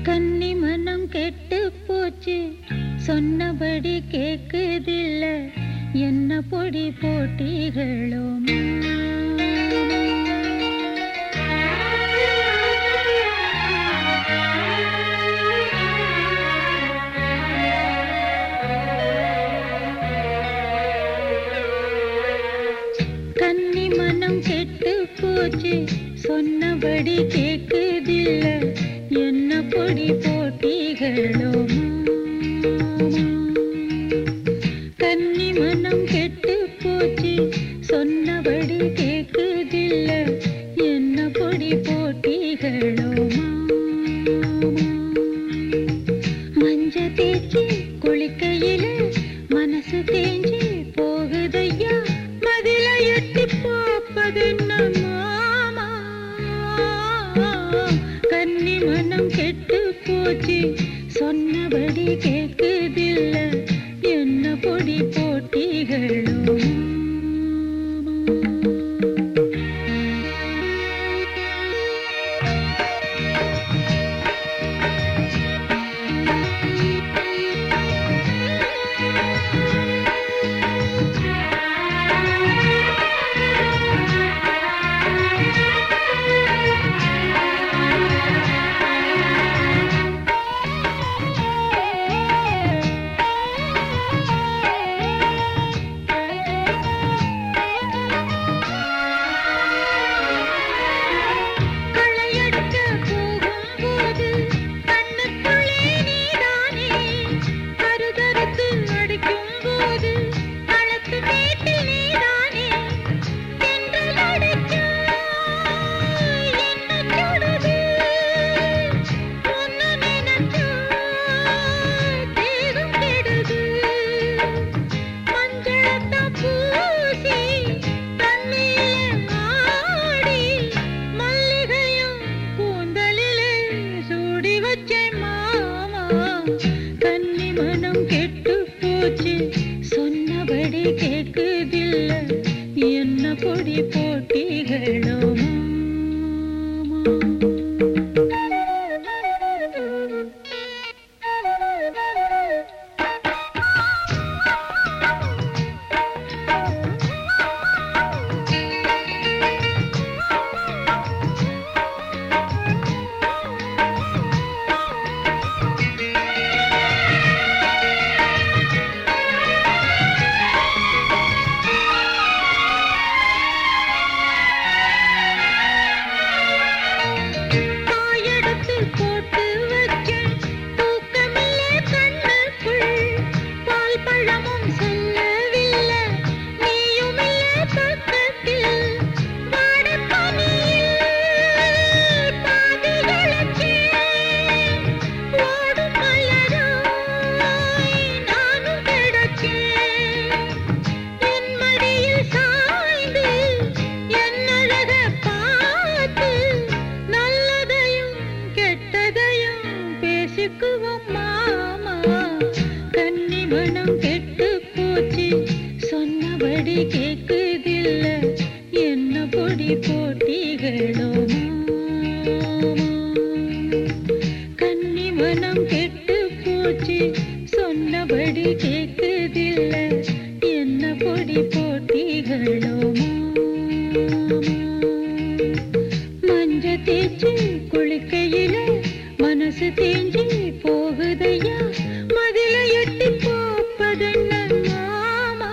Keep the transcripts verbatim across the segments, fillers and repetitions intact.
கன்னி மனம் கெட்டு போச்சு, சொன்னபடி கேக்குதில்ல, என்ன பொடி போட்டீர்களோ கன்னி மனம் கெட்டு போச்சு, சொன்னபடி கேக்குதில்ல, என்ன பொடி போட்டீர்களோ கன்னி மனம் கெட்டு போச்சு, சொன்னபடி கேக்குதில்ல, என்ன பொடி போட்டீர்களோ மஞ்ச தேய்ச்சி குளிக்கையில மனசு தேஞ்சி போகுதையா, மதில எட்டி பார்ப்பதென்ன மாமா. கன்னி மனம் கெட்டு போச்சு, சொன்னபடி கேக்குதில்ல, என்ன பொடி போட்டீர்களோ கன்னி மனம் கெட்டு போச்சு, சொன்னபடி கேக்குதில்ல, என்ன பொடி போட்டீர்களோ மாமா. கன்னி மனம் கெட்டு போச்சு, சொன்னபடி கேக்குதில்ல, என்ன பொடி போட்டீர்களோ கன்னி மனம் கெட்டு போச்சு, சொன்னபடி கேக்குதில்ல, என்ன பொடி போட்டீர்களோ மஞ்ச தேய்ச்சி குளிக்கையில மனசு தேஞ்சி போகுதையா, மதில எட்டி பார்ப்பதென்ன மாமா.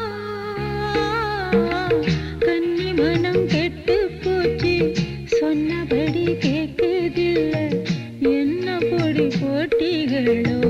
கன்னி மனம் கெட்டு போச்சு, சொன்னபடி கேக்குதில்ல, என்ன பொடி போட்டீர்களோ